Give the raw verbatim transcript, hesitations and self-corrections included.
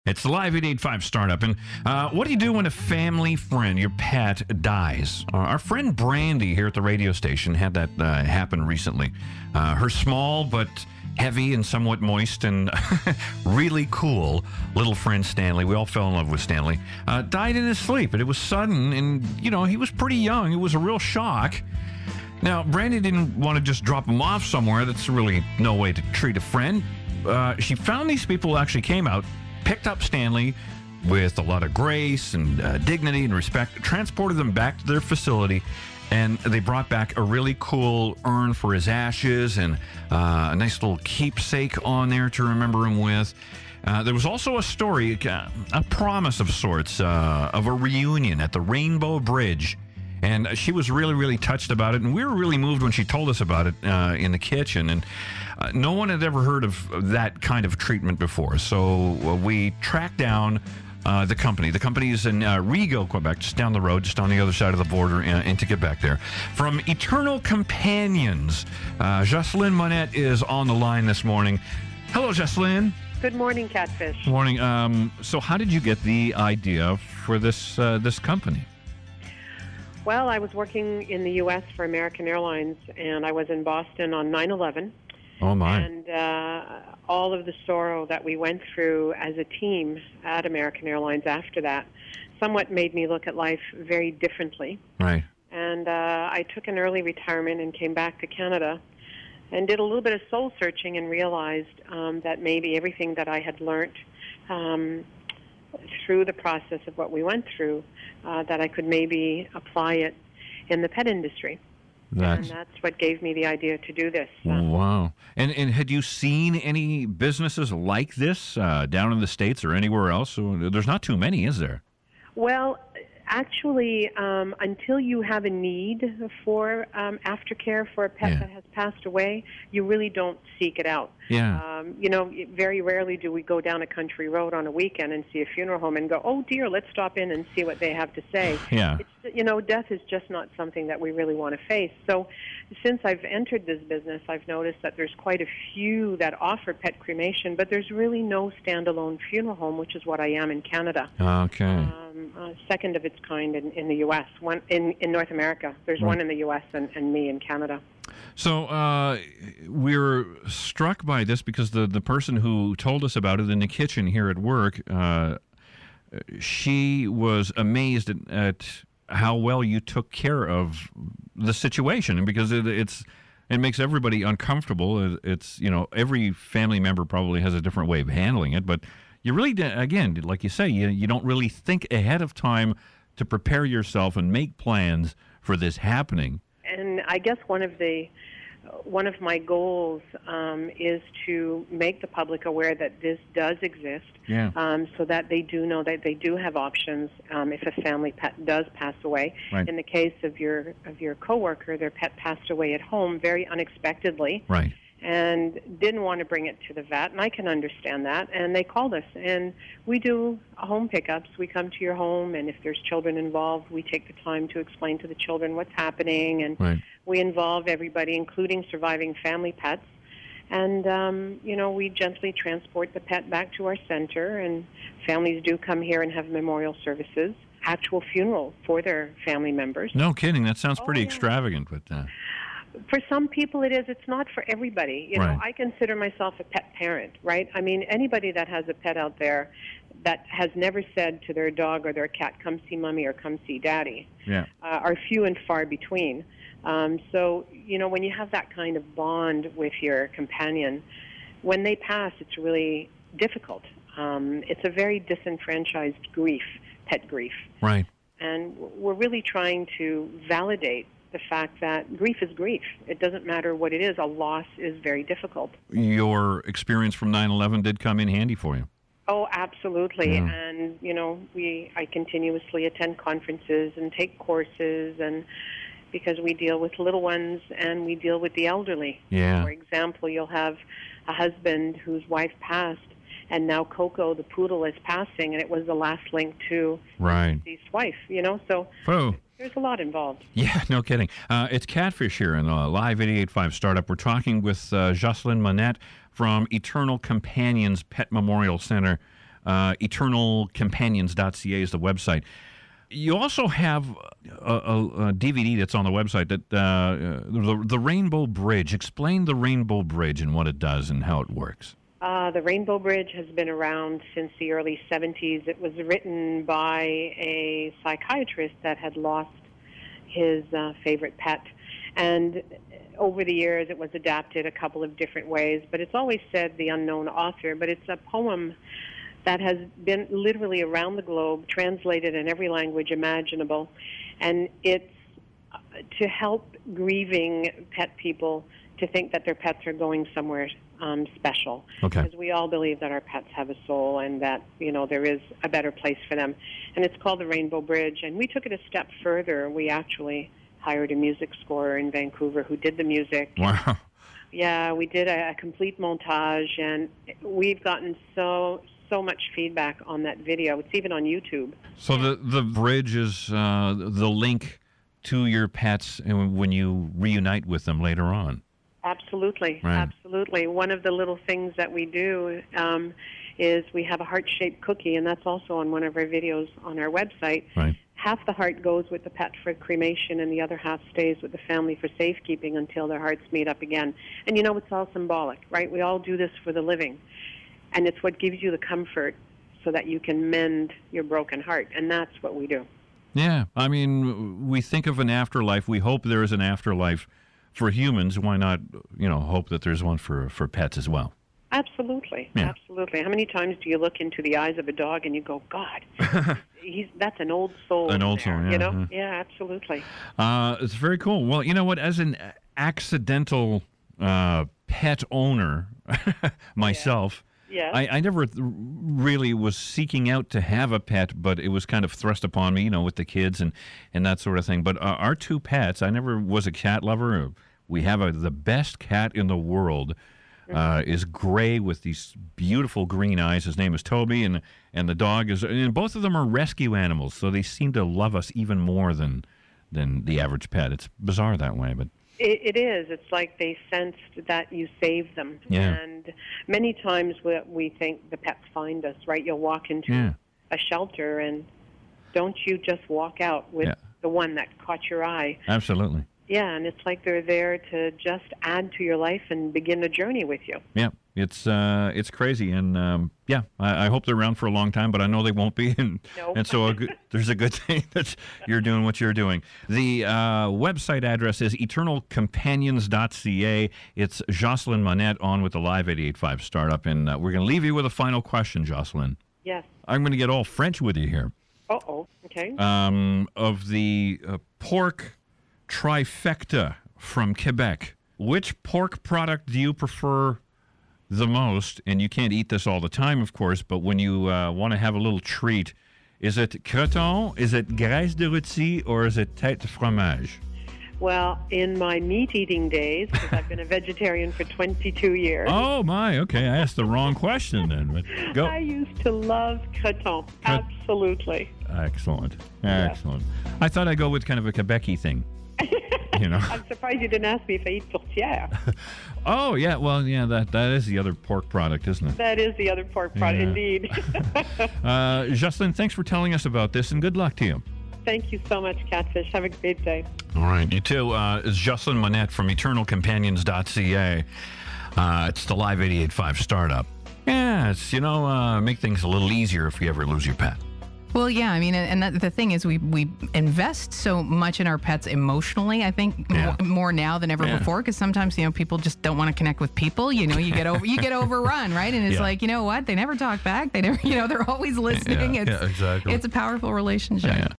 It's the Live eight eighty-five Startup. And uh, what do you do when a family friend, your pet, dies? Uh, our friend Brandy here at the radio station had that uh, happen recently. Uh, her small but heavy and somewhat moist and really cool little friend Stanley, we all fell in love with Stanley, uh, died in his sleep. And it was sudden, and, you know, he was pretty young. It was a real shock. Now, Brandy didn't want to just drop him off somewhere. That's really no way to treat a friend. Uh, she found these people who actually came out, picked up Stanley with a lot of grace and uh, dignity and respect, transported them back to their facility, and they brought back a really cool urn for his ashes and uh, a nice little keepsake on there to remember him with. Uh, there was also a story, uh, a promise of sorts, uh, of a reunion at the Rainbow Bridge. And she was really, really touched about it. And we were really moved when she told us about it uh, in the kitchen. And uh, no one had ever heard of that kind of treatment before. So uh, we tracked down uh, the company. The company is in uh, Rigaud, Quebec, just down the road, just on the other side of the border, and, and to get back there. From Eternal Companions, uh, Jocelyn Monette is on the line this morning. Hello, Jocelyn. Good morning, Catfish. Good morning. Um, so how did you get the idea for this uh, this company? Well, I was working in the U S for American Airlines, and I was in Boston on nine eleven. Oh, my. And uh, all of the sorrow that we went through as a team at American Airlines after that somewhat made me look at life very differently. Right. And uh, I took an early retirement and came back to Canada and did a little bit of soul searching and realized um, that maybe everything that I had learned um, through the process of what we went through, uh, that I could maybe apply it in the pet industry. That's, and that's what gave me the idea to do this. Uh, wow. And and had you seen any businesses like this uh, down in the States or anywhere else? There's not too many, is there? Well, actually, um, until you have a need for um, aftercare for a pet Yeah. that has passed away, you really don't seek it out. Yeah. Um, you know, very rarely do we go down a country road on a weekend and see a funeral home and go, oh, dear, let's stop in and see what they have to say. Yeah. It's, you know, death is just not something that we really want to face. So since I've entered this business, I've noticed that there's quite a few that offer pet cremation, but there's really no standalone funeral home, which is what I am in Canada. Okay. Um, uh, second of its kind in, in the U S, one in, in North America. There's Right. one in the U S and, and me in Canada. So uh, we were struck by this because the, the person who told us about it in the kitchen here at work, uh, she was amazed at, at how well you took care of the situation, and because it, it's it makes everybody uncomfortable. It's, you know, every family member probably has a different way of handling it, but you really, again, like you say, you you don't really think ahead of time to prepare yourself and make plans for this happening. And I guess one of the one of my goals um, is to make the public aware that this does exist, Yeah. um, so that they do know that they do have options um, if a family pet does pass away. Right. In the case of your of your coworker, their pet passed away at home very unexpectedly. Right. And didn't want to bring it to the vet, and I can understand that. And they called us, and we do home pickups. We come to your home, and if there's children involved, we take the time to explain to the children what's happening, and Right. we involve everybody, including surviving family pets. And, um, you know, we gently transport the pet back to our center, and families do come here and have memorial services, actual funeral for their family members. No kidding. That sounds pretty Oh, yeah. extravagant, but uh, For some people it is. It's not for everybody. You know, Right. I consider myself a pet parent, right? I mean, anybody that has a pet out there that has never said to their dog or their cat, come see mommy or come see daddy, yeah. uh, are few and far between. Um, so, you know, when you have that kind of bond with your companion, when they pass, it's really difficult. Um, it's a very disenfranchised grief, pet grief. Right. And we're really trying to validate the fact that grief is grief. It doesn't matter what it is. A loss is very difficult. Your experience from nine eleven did come in handy for you. Oh, absolutely. Yeah. And, you know, we I continuously attend conferences and take courses, and because we deal with little ones and we deal with the elderly. Yeah. For example, you'll have a husband whose wife passed, and now Coco, the poodle, is passing, and it was the last link to Right. his wife, you know? So Oh. there's a lot involved. Yeah, no kidding. Uh, it's Catfish here in uh, Live eight eighty-five Startup. We're talking with uh, Jocelyn Monette from Eternal Companions Pet Memorial Center Uh, eternal companions dot c a is the website. You also have a, a, a D V D that's on the website, that uh, the, the Rainbow Bridge. Explain the Rainbow Bridge and what it does and how it works. Uh, the Rainbow Bridge has been around since the early seventies. It was written by a psychiatrist that had lost his uh, favorite pet. And over the years, it was adapted a couple of different ways. But it's always said the unknown author. But it's a poem that has been literally around the globe, translated in every language imaginable. And it's to help grieving pet people to think that their pets are going somewhere um, special. Okay. Because we all believe that our pets have a soul and that, you know, there is a better place for them. And it's called the Rainbow Bridge. And we took it a step further. We actually hired a music scorer in Vancouver who did the music. Wow. Yeah, we did a, a complete montage, and we've gotten so, so much feedback on that video. It's even on YouTube. So the, the bridge is uh, the link to your pets when you reunite with them later on. Absolutely, right. Absolutely. One of the little things that we do um, is we have a heart-shaped cookie, and that's also on one of our videos on our website. Right. Half the heart goes with the pet for cremation, and the other half stays with the family for safekeeping until their hearts meet up again. And you know, it's all symbolic, right? We all do this for the living, and it's what gives you the comfort so that you can mend your broken heart, and that's what we do. Yeah, I mean, we think of an afterlife. We hope there is an afterlife for humans. Why not, you know, hope that there's one for, for pets as well? Absolutely, yeah. Absolutely. How many times do you look into the eyes of a dog and you go, God, he's that's an old soul. An old there, soul, yeah. You know? Yeah, yeah absolutely. Uh, it's very cool. Well, you know what? As an accidental uh, pet owner myself, yeah. I, I never th- really was seeking out to have a pet, but it was kind of thrust upon me, you know, with the kids and, and that sort of thing. But uh, our two pets, I never was a cat lover. We have a, the best cat in the world. Uh, is gray with these beautiful green eyes. His name is Toby, and and the dog is. And both of them are rescue animals, so they seem to love us even more than than the average pet. It's bizarre that way, but it, it is. It's like they sensed that you saved them. Yeah. And many times we, we think the pets find us. Right? You'll walk into yeah. a shelter, and don't you just walk out with yeah. the one that caught your eye? Absolutely. Yeah, and it's like they're there to just add to your life and begin a journey with you. Yeah, it's uh, it's crazy, and um, yeah, I, I hope they're around for a long time, but I know they won't be, and nope. and so a good, there's a good thing that you're doing what you're doing. The uh, website address is eternal companions dot c a. It's Jocelyn Monette on with the Live eighty-eight point five Startup, and uh, we're going to leave you with a final question, Jocelyn. Yes. I'm going to get all French with you here. Uh-oh, okay. Um, of the uh, pork trifecta from Quebec, which pork product do you prefer the most? And you can't eat this all the time, of course, but when you uh, want to have a little treat, is it croton, is it graisse de rôti, or is it tête de fromage? Well, in my meat-eating days, because I've been a vegetarian for twenty-two years. Oh, my, okay, I asked the wrong question then. But go. I used to love croton, Cret- absolutely. Excellent, excellent. Yeah. I thought I'd go with kind of a Quebec-y thing. You know. I'm surprised you didn't ask me if I eat tourtière. Oh, yeah, well, yeah, that, that is the other pork product, isn't it? That is the other pork product, yeah. indeed. uh, Jocelyn, thanks for telling us about this, and good luck to you. Thank you so much, Catfish. Have a great day. All right, you too. Uh, it's Jocelyn Monette from eternal companions dot c a. Uh, it's the Live eighty-eight point five Startup. Yeah, it's, you know, uh, make things a little easier if you ever lose your pet. Well, yeah, I mean, and that, the thing is, we we invest so much in our pets emotionally. I think yeah. more, more now than ever yeah. before, because sometimes you know people just don't want to connect with people. You know, you get over you get overrun, right? And it's yeah. like, you know what? They never talk back. They never, you know, they're always listening. Yeah, it's, yeah exactly. It's a powerful relationship. Yeah.